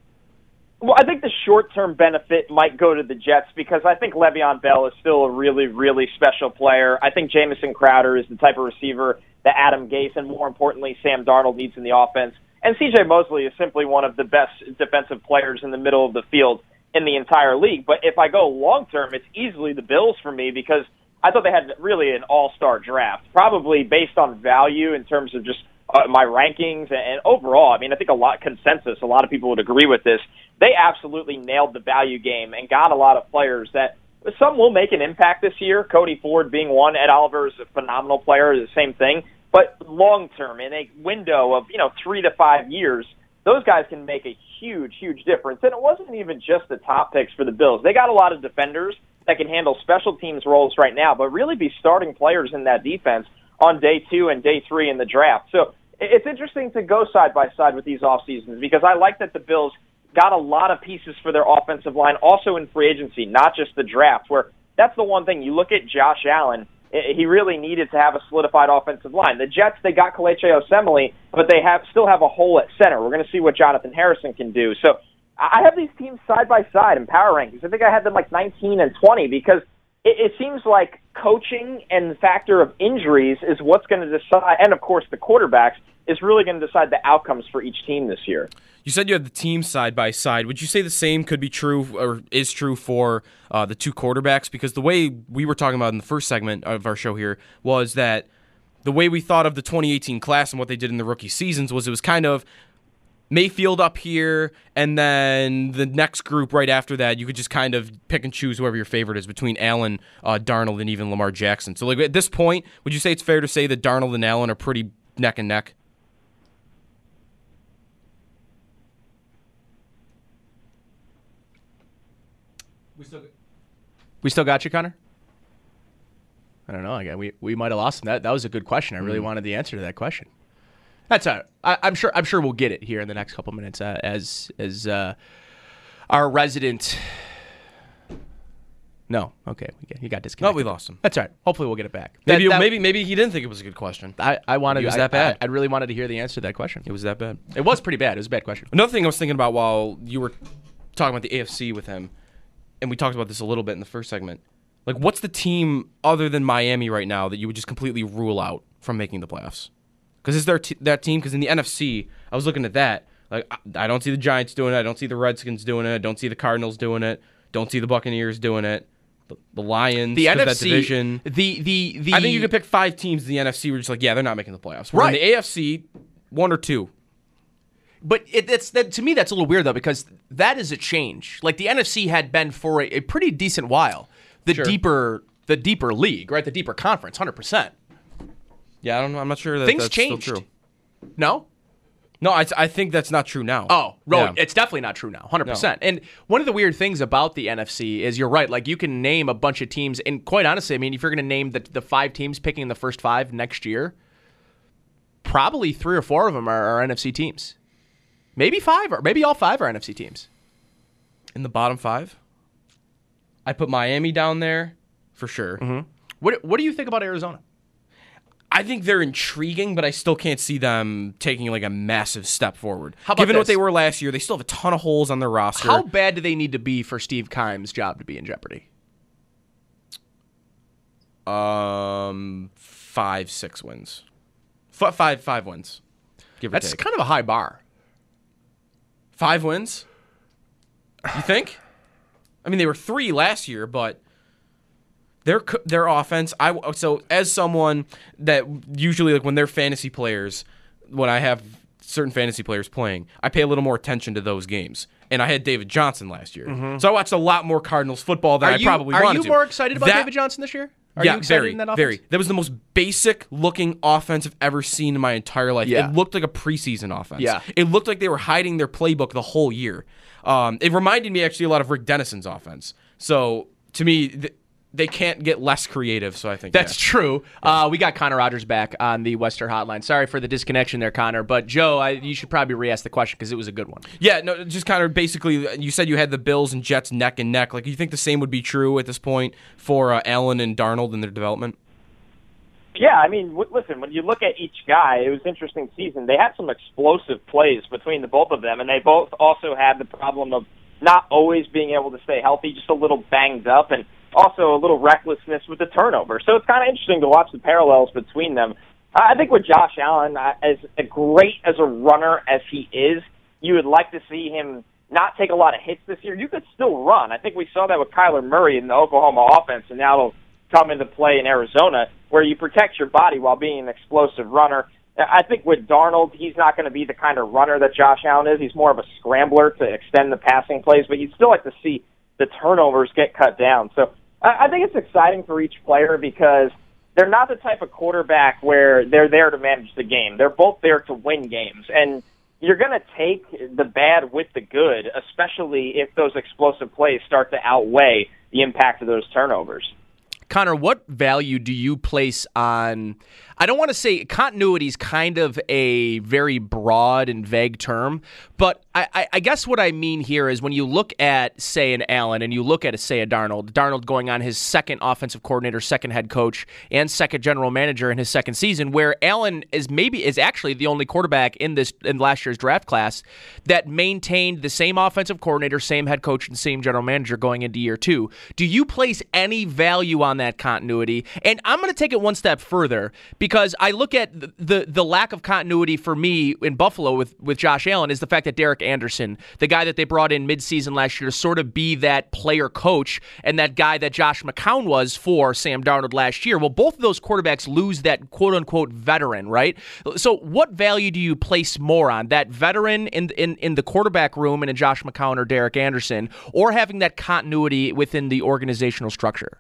Well, I think the short-term benefit might go to the Jets because I think Le'Veon Bell is still a really, really special player. I think Jamison Crowder is the type of receiver that Adam Gase and, more importantly, Sam Darnold needs in the offense. And C J Mosley is simply one of the best defensive players in the middle of the field in the entire league. But if I go long-term, it's easily the Bills for me because I thought they had really an all-star draft, probably based on value in terms of just uh, my rankings and, and overall. I mean, I think a lot consensus, a lot of people would agree with this. They absolutely nailed the value game and got a lot of players that some will make an impact this year. Cody Ford being one. Ed Oliver is a phenomenal player, the same thing. But long term, in a window of, you know, three to five years, those guys can make a huge, huge difference. And it wasn't even just the top picks for the Bills. They got a lot of defenders that can handle special teams roles right now, but really be starting players in that defense on day two and day three in the draft. So it's interesting to go side by side with these off seasons because I like that the Bills got a lot of pieces for their offensive line, also in free agency, not just the draft, where that's the one thing. You look at Josh Allen, he really needed to have a solidified offensive line. The Jets, they got Kelechi Osemele, but they have still have a hole at center. We're going to see what Jonathan Harrison can do. So I have these teams side by side in power rankings. I think I had them like nineteen and twenty because it, it seems like coaching and the factor of injuries is what's going to decide, and of course the quarterbacks, is really going to decide the outcomes for each team this year. You said you had the team side by side. Would you say the same could be true or is true for uh, the two quarterbacks? Because the way we were talking about in the first segment of our show here was that the way we thought of the twenty eighteen class and what they did in the rookie seasons was it was kind of Mayfield up here, and then the next group right after that, you could just kind of pick and choose whoever your favorite is between Allen, uh, Darnold, and even Lamar Jackson. So like at this point, would you say it's fair to say that Darnold and Allen are pretty neck and neck? We still, we still got you, Connor? I don't know. I got, we we might have lost him. That that was a good question. I really mm. wanted the answer to that question. That's all right. I, I'm sure. I'm sure we'll get it here in the next couple minutes uh, as as uh, our resident. No, okay, we get, he got disconnected. No, we lost him. That's all right. Hopefully, we'll get it back. Maybe that, that, maybe maybe he didn't think it was a good question. I, I wanted. It was I, that bad. I, I really wanted to hear the answer to that question. It was that bad. It was pretty bad. It was a bad question. Another thing I was thinking about while you were talking about the A F C with him, and we talked about this a little bit in the first segment. Like, what's the team other than Miami right now that you would just completely rule out from making the playoffs? Because is there t- that team? Because in the N F C, I was looking at that. Like, I, I don't see the Giants doing it. I don't see the Redskins doing it. I don't see the Cardinals doing it. Don't see the Buccaneers doing it. The, the Lions, the N F C, that division. The, the, the, I think you could pick five teams in the N F C where you're just like, yeah, they're not making the playoffs. Right. In the A F C, one or two. But it, it's that to me that's a little weird though because that is a change. Like the N F C had been for a, a pretty decent while the sure. deeper the deeper league, right? The deeper conference, one hundred percent. Yeah, I don't know. I'm not sure that things that's changed. Still true. No, no, I, I think that's not true now. Oh, right. Yeah. It's definitely not true now, one hundred No. percent. And one of the weird things about the N F C is you're right. Like you can name a bunch of teams, and quite honestly, I mean, if you're going to name the the five teams picking the first five next year, probably three or four of them are, are N F C teams. Maybe five, or maybe all five are N F C teams. In the bottom five, I put Miami down there for sure. Mm-hmm. What What do you think about Arizona? I think they're intriguing, but I still can't see them taking like a massive step forward. How about Given this? what they were last year, they still have a ton of holes on their roster. How bad do they need to be for Steve Keim's job to be in jeopardy? Um, five, six wins, F- five, five wins. Give or That's take. kind of a high bar. Five wins? You think? I mean, they were three last year, but their their offense. I so as someone that usually like when they're fantasy players, when I have certain fantasy players playing, I pay a little more attention to those games. And I had David Johnson last year, mm-hmm. so I watched a lot more Cardinals football than are I you, probably are wanted you to. more excited about that, David Johnson this year? Are yeah, you excited very, in that offense? very. That was the most basic looking offense I've ever seen in my entire life. Yeah. It looked like a preseason offense. Yeah. It looked like they were hiding their playbook the whole year. Um, it reminded me actually a lot of Rick Dennison's offense. So to me, th- they can't get less creative. So I think that's yeah. true. Uh, we got Connor Rogers back on the Western Hotline. Sorry for the disconnection there, Connor. But Joe, I, you should probably re-ask the question because it was a good one. Yeah, no, just kind of basically, you said you had the Bills and Jets neck and neck. Like, you think the same would be true at this point for uh, Allen and Darnold in their development? Yeah, I mean, w- listen, when you look at each guy, it was an interesting season. They had some explosive plays between the both of them, and they both also had the problem of not always being able to stay healthy, just a little banged up, and also a little recklessness with the turnover. So it's kind of interesting to watch the parallels between them. I think with Josh Allen, as great as a runner as he is, you would like to see him not take a lot of hits this year. You could still run. I think we saw that with Kyler Murray in the Oklahoma offense, and now it'll come into play in Arizona, where you protect your body while being an explosive runner. I think with Darnold, he's not going to be the kind of runner that Josh Allen is. He's more of a scrambler to extend the passing plays, but you'd still like to see the turnovers get cut down. So I think it's exciting for each player because they're not the type of quarterback where they're there to manage the game. They're both there to win games. And you're going to take the bad with the good, especially if those explosive plays start to outweigh the impact of those turnovers. Connor, what value do you place on, I don't want to say continuity is kind of a very broad and vague term, but I, I, I guess what I mean here is when you look at, say, an Allen and you look at, a, say, a Darnold, Darnold going on his second offensive coordinator, second head coach, and second general manager in his second season, where Allen is maybe is actually the only quarterback in this in last year's draft class that maintained the same offensive coordinator, same head coach, and same general manager going into year two. Do you place any value on that continuity? And I'm going to take it one step further because I look at the, the the lack of continuity for me in Buffalo with, with Josh Allen is the fact that Derek Anderson, the guy that they brought in midseason last year to sort of be that player coach and that guy that Josh McCown was for Sam Darnold last year. Well, both of those quarterbacks lose that quote-unquote veteran, right? So what value do you place more on, that veteran in, in, in the quarterback room and in Josh McCown or Derek Anderson, or having that continuity within the organizational structure?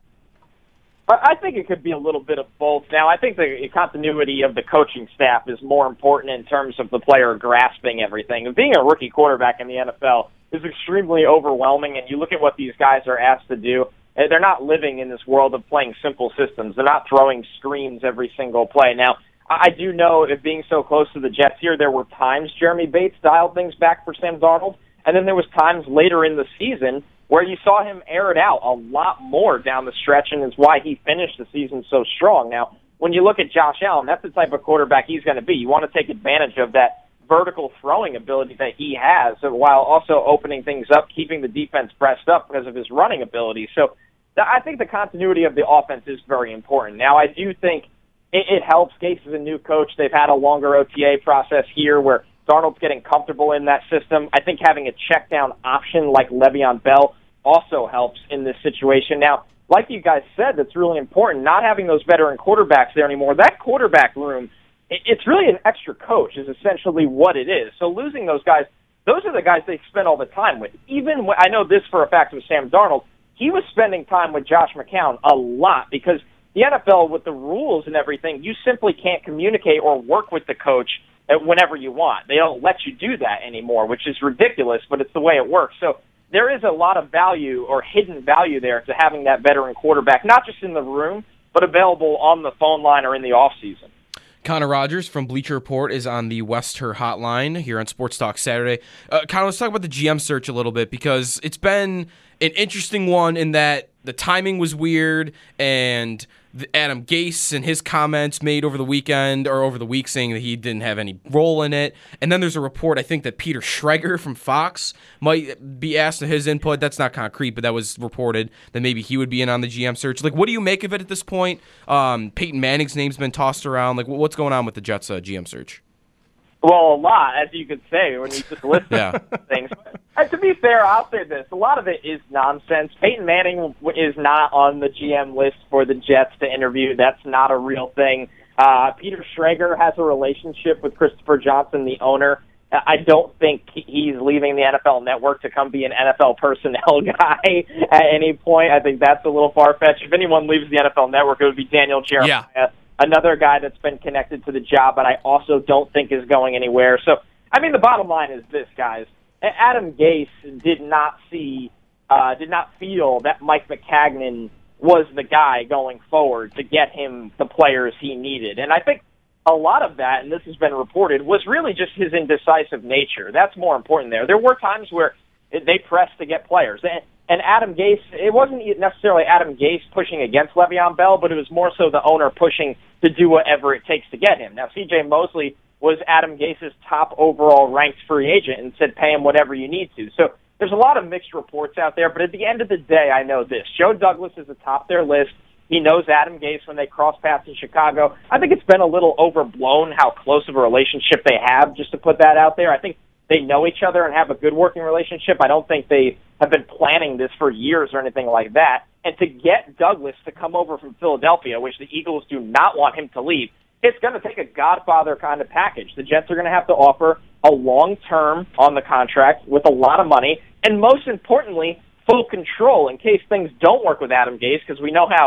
I think it could be a little bit of both. Now, I think the continuity of the coaching staff is more important in terms of the player grasping everything. Being a rookie quarterback in the N F L is extremely overwhelming, and you look at what these guys are asked to do. They're not living in this world of playing simple systems. They're not throwing screens every single play. Now, I do know that being so close to the Jets here, there were times Jeremy Bates dialed things back for Sam Darnold, and then there was times later in the season where you saw him air it out a lot more down the stretch, and is why he finished the season so strong. Now, when you look at Josh Allen, that's the type of quarterback he's going to be. You want to take advantage of that vertical throwing ability that he has, while also opening things up, keeping the defense pressed up because of his running ability. So I think the continuity of the offense is very important. Now, I do think it, it helps. Gase is a new coach. They've had a longer O T A process here where Darnold's getting comfortable in that system. I think having a check down option like Le'Veon Bell also helps in this situation. Now, like you guys said, that's really important, not having those veteran quarterbacks there anymore. That quarterback room, it's really an extra coach is essentially what it is. So losing those guys, those are the guys they spend all the time with. Even when, I know this for a fact with Sam Darnold, he was spending time with Josh McCown a lot because the N F L, with the rules and everything, you simply can't communicate or work with the coach whenever you want. They don't let you do that anymore, which is ridiculous, but it's the way it works. So there is a lot of value or hidden value there to having that veteran quarterback, not just in the room, but available on the phone line or in the offseason. Connor Rogers from Bleacher Report is on the Wester Hotline here on Sports Talk Saturday. Uh, Connor, let's talk about the G M search a little bit because it's been an interesting one in that the timing was weird and Adam Gase and his comments made over the weekend or over the week saying that he didn't have any role in it. And then there's a report, I think, that Peter Schrager from Fox might be asked his input. That's not concrete, but that was reported that maybe he would be in on the G M search. Like, what do you make of it at this point? Um, Peyton Manning's name's been tossed around. Like, what's going on with the Jets uh, G M search? Well, a lot, as you could say, when you just list yeah. things. And to be fair, I'll say this. A lot of it is nonsense. Peyton Manning is not on the G M list for the Jets to interview. That's not a real thing. Uh, Peter Schrager has a relationship with Christopher Johnson, the owner. I don't think he's leaving the N F L Network to come be an N F L personnel guy at any point. I think that's a little far-fetched. If anyone leaves the N F L Network, it would be Daniel Jeremiah. Yeah. Another guy that's been connected to the job, but I also don't think is going anywhere. So, I mean, the bottom line is this, guys. Adam Gase did not see, uh, did not feel that Mike Maccagnan was the guy going forward to get him the players he needed. And I think a lot of that, and this has been reported, was really just his indecisive nature. That's more important there. There were times where they pressed to get players. And, and Adam Gase, it wasn't necessarily Adam Gase pushing against Le'Veon Bell, but it was more so the owner pushing to do whatever it takes to get him. Now, C J Mosley was Adam Gase's top overall ranked free agent and said pay him whatever you need to. So there's a lot of mixed reports out there, but at the end of the day, I know this. Joe Douglas is atop their list. He knows Adam Gase when they cross paths in Chicago. I think it's been a little overblown how close of a relationship they have, just to put that out there. I think they know each other and have a good working relationship. I don't think they have been planning this for years or anything like that. And to get Douglas to come over from Philadelphia, which the Eagles do not want him to leave, it's going to take a Godfather kind of package. The Jets are going to have to offer a long term on the contract with a lot of money, and most importantly, full control in case things don't work with Adam Gase, because we know how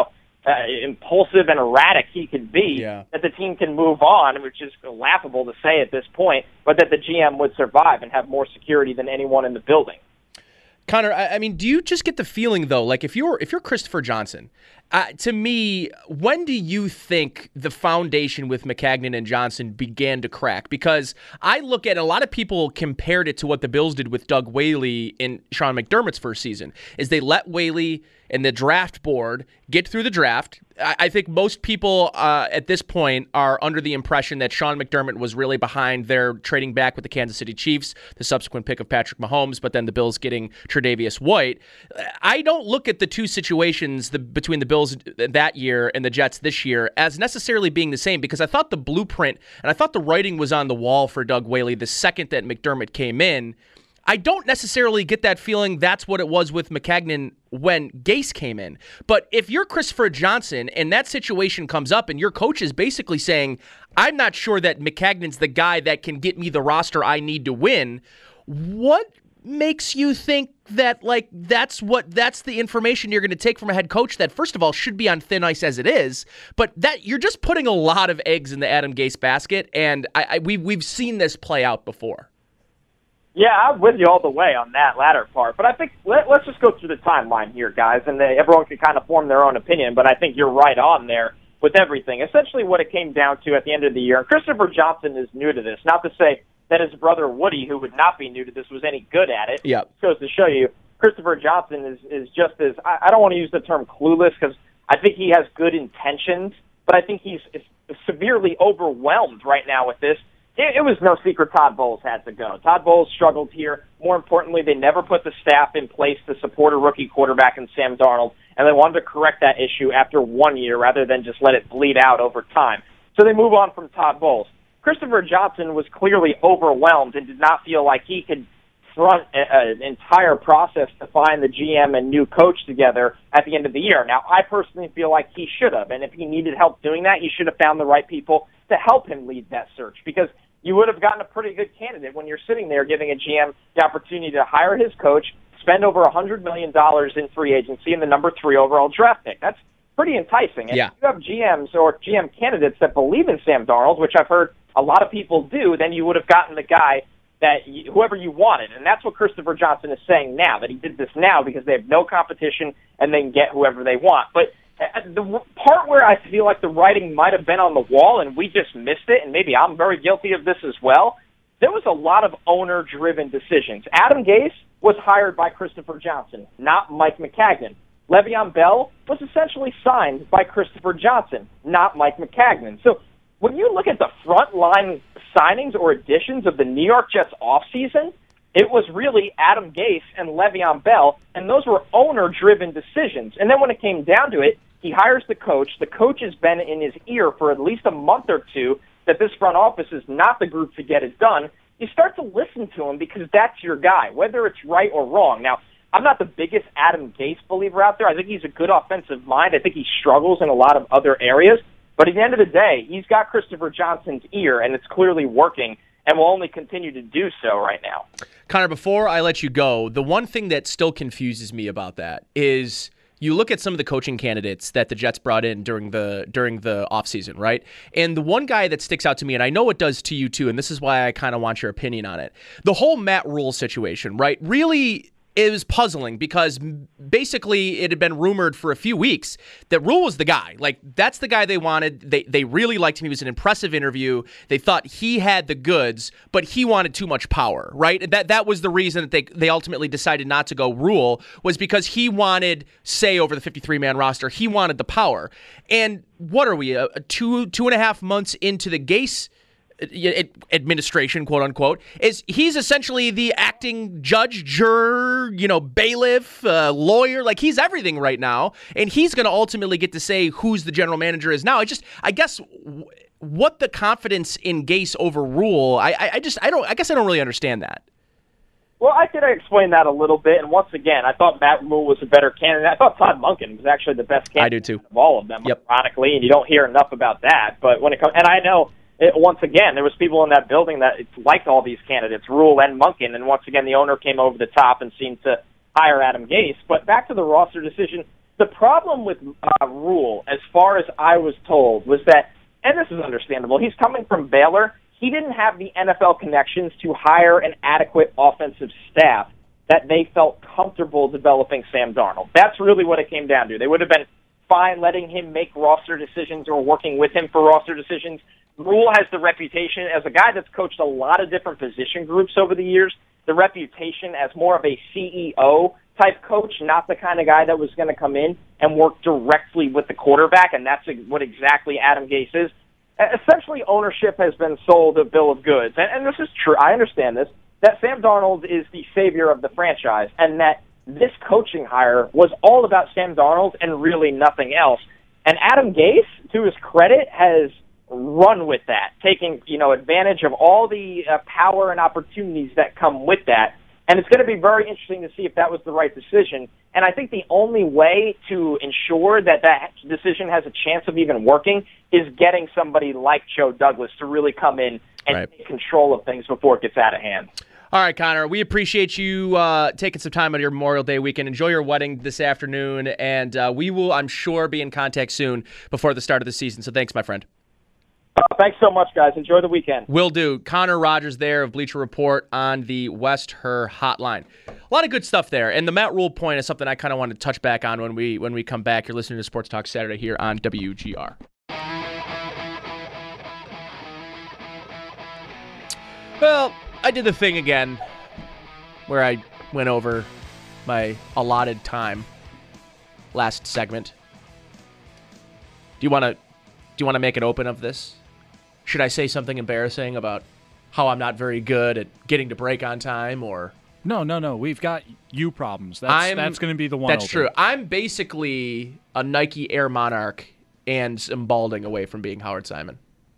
uh, impulsive and erratic he could be, yeah. that the team can move on, which is laughable to say at this point, but that the G M would survive and have more security than anyone in the building. Connor, I, I mean, do you just get the feeling though, like if you're if you're Christopher Johnson, uh, to me, when do you think the foundation with Maccagnan and Johnson began to crack? Because I look at a lot of people compared it to what the Bills did with Doug Whaley in Sean McDermott's first season, is they let Whaley and the draft board get through the draft. I, I think most people uh, at this point are under the impression that Sean McDermott was really behind their trading back with the Kansas City Chiefs, the subsequent pick of Patrick Mahomes, but then the Bills getting Tre'Davious White. I don't look at the two situations the, between the Bills that year and the Jets this year as necessarily being the same, because I thought the blueprint and I thought the writing was on the wall for Doug Whaley the second that McDermott came in. I don't necessarily get that feeling that's what it was with Maccagnan when Gase came in. But if you're Christopher Johnson and that situation comes up and your coach is basically saying, I'm not sure that Maccagnan's the guy that can get me the roster I need to win, what makes you think that like that's what that's the information you're going to take from a head coach that, first of all, should be on thin ice as it is, but that you're just putting a lot of eggs in the Adam Gase basket, and I, I, we, we've seen this play out before. Yeah, I'm with you all the way on that latter part. But I think let, let's just go through the timeline here, guys, and they, everyone can kind of form their own opinion. But I think you're right on there with everything. Essentially what it came down to at the end of the year, and Christopher Johnson is new to this, not to say that his brother Woody, who would not be new to this, was any good at it. Yeah. It goes to show you Christopher Johnson is, is just as, I, I don't want to use the term clueless because I think he has good intentions, but I think he's severely overwhelmed right now with this. It, it was no secret Todd Bowles had to go. Todd Bowles struggled here. More importantly, they never put the staff in place to support a rookie quarterback in Sam Darnold, and they wanted to correct that issue after one year rather than just let it bleed out over time. So they move on from Todd Bowles. Christopher Johnson was clearly overwhelmed and did not feel like he could front an entire process to find the G M and new coach together at the end of the year. Now, I personally feel like he should have, and if he needed help doing that, he should have found the right people to help him lead that search, because you would have gotten a pretty good candidate when you're sitting there giving a G M the opportunity to hire his coach, spend over one hundred million dollars in free agency, and the number three overall draft pick. That's pretty enticing. And yeah. if you have G Ms or G M candidates that believe in Sam Darnold, which I've heard a lot of people do, then you would have gotten the guy that you, whoever you wanted. And that's what Christopher Johnson is saying now, that he did this now because they have no competition and they can get whoever they want. But the part where I feel like the writing might have been on the wall and we just missed it, and maybe I'm very guilty of this as well, there was a lot of owner-driven decisions. Adam Gase was hired by Christopher Johnson, not Mike Maccagnan. Le'Veon Bell was essentially signed by Christopher Johnson, not Mike Maccagnan. So when you look at the front-line signings or additions of the New York Jets offseason, it was really Adam Gase and Le'Veon Bell, and those were owner-driven decisions. And then when it came down to it, he hires the coach. The coach has been in his ear for at least a month or two that this front office is not the group to get it done. You start to listen to him because that's your guy, whether it's right or wrong. Now, I'm not the biggest Adam Gase believer out there. I think he's a good offensive mind. I think he struggles in a lot of other areas. But at the end of the day, he's got Christopher Johnson's ear, and it's clearly working, and will only continue to do so right now. Connor, before I let you go, the one thing that still confuses me about that is you look at some of the coaching candidates that the Jets brought in during the during the offseason, right? And the one guy that sticks out to me, and I know it does to you too, and this is why I kind of want your opinion on it, the whole Matt Rule situation, right? Really, it was puzzling because basically it had been rumored for a few weeks that Rule was the guy. Like, that's the guy they wanted. They they really liked him. He was an impressive interview. They thought he had the goods, but he wanted too much power, right? That that was the reason that they, they ultimately decided not to go Rule, was because he wanted say over the fifty-three man roster. He wanted the power. And what are we, a, a two, two and a half months into the Gase administration, quote unquote, is he's essentially the acting judge, juror, you know, bailiff, uh, lawyer, like he's everything right now, and he's going to ultimately get to say who's the general manager is now. I just, I guess, w- what the confidence in Gase over Rule, I, I, I just, I don't, I guess I don't really understand that. Well, I could explain that a little bit, and once again, I thought Matt Rule was a better candidate. I thought Todd Monken was actually the best candidate I do too. of all of them, yep. ironically, and you don't hear enough about that. But when it comes, and I know. It, once again, there was people in that building that liked all these candidates, Rule and Monken, and once again, the owner came over the top and seemed to hire Adam Gase. But back to the roster decision, The problem with uh, Rule, as far as I was told, was that, and this is understandable, he's coming from Baylor. He didn't have the N F L connections to hire an adequate offensive staff that they felt comfortable developing Sam Darnold. That's really what it came down to. They would have been fine letting him make roster decisions or working with him for roster decisions. Rule has the reputation as a guy that's coached a lot of different position groups over the years, the reputation as more of a C E O type coach, not the kind of guy that was going to come in and work directly with the quarterback, and that's what exactly Adam Gase is. Essentially, ownership has been sold a bill of goods, and, and this is true. I understand this, that Sam Darnold is the savior of the franchise, and that this coaching hire was all about Sam Darnold and really nothing else. And Adam Gase, to his credit, has run with that, taking you know advantage of all the uh, power and opportunities that come with that. And it's going to be very interesting to see if that was the right decision. And I think the only way to ensure that that decision has a chance of even working is getting somebody like Joe Douglas to really come in and right. take control of things before it gets out of hand. All right, Connor, we appreciate you uh, taking some time out of your Memorial Day weekend. Enjoy your wedding this afternoon, and uh, we will, I'm sure, be in contact soon before the start of the season. So thanks, my friend. Uh, thanks so much, guys. Enjoy the weekend. Will do. Connor Rogers there of Bleacher Report on the West Her Hotline. A lot of good stuff there. And the Matt Rule point is something I kind of want to touch back on when we when we come back. You're listening to Sports Talk Saturday here on W G R. Well, I did the thing again where I went over my allotted time last segment. Do you want to do you want to make an open of this? Should I say something embarrassing about how I'm not very good at getting to break on time, or No, no, no. We've got you problems. That's I'm- that's going to be the one. that's open. true. I'm basically a Nike Air Monarch and some balding away from being Howard Simon.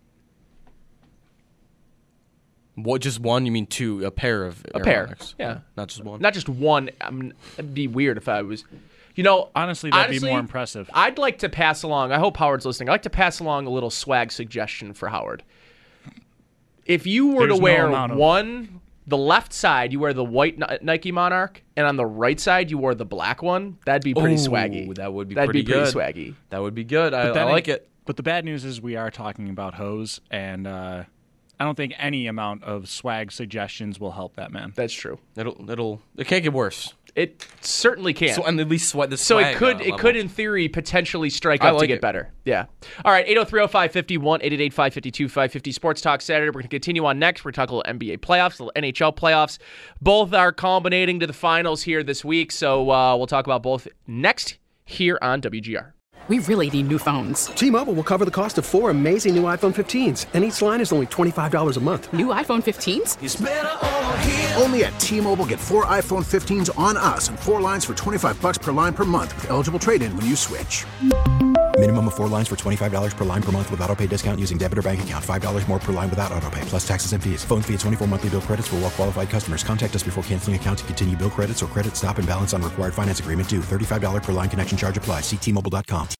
What? Just one? You mean two? A pair of A Air pair, Monarchs. yeah. Not just one. Not just one. I mean, it'd be weird if I was, you know. Honestly, that'd honestly, be more impressive. I'd like to pass along. I hope Howard's listening. I'd like to pass along a little swag suggestion for Howard. If you were There's to no wear amount of- one, the left side you wear the white Ni- Nike Monarch, and on the right side you wore the black one, that'd be pretty Ooh, swaggy. That would be That'd pretty be pretty good. swaggy. That would be good. I, But I then like it. But the bad news is we are talking about hose, and uh, I don't think any amount of swag suggestions will help that man. That's true. It'll. It'll. It can't get worse. It certainly can. So and at least sweat the So swag, it could, uh, it level. could in theory potentially strike I up to like get it. better. Yeah. All right. eight oh three oh five five one, eight eight eight five five two five five zero Sports Talk Saturday. We're going to continue on next. We're going to talk a little N B A playoffs, a little N H L playoffs. Both are culminating to the finals here this week. So uh, we'll talk about both next here on W G R. We really need new phones. T-Mobile will cover the cost of four amazing new iPhone fifteens, and each line is only twenty-five dollars a month. New iPhone fifteens? Only at T-Mobile, get four iPhone fifteens on us and four lines for twenty-five bucks per line per month with eligible trade-in when you switch. Minimum of four lines for twenty-five dollars per line per month with autopay discount using debit or bank account. five dollars more per line without autopay, plus taxes and fees. Phone fee at twenty-four monthly bill credits for well-qualified customers. Contact us before canceling account to continue bill credits or credit stop and balance on required finance agreement due. thirty-five dollars per line connection charge applies. See T Mobile dot com.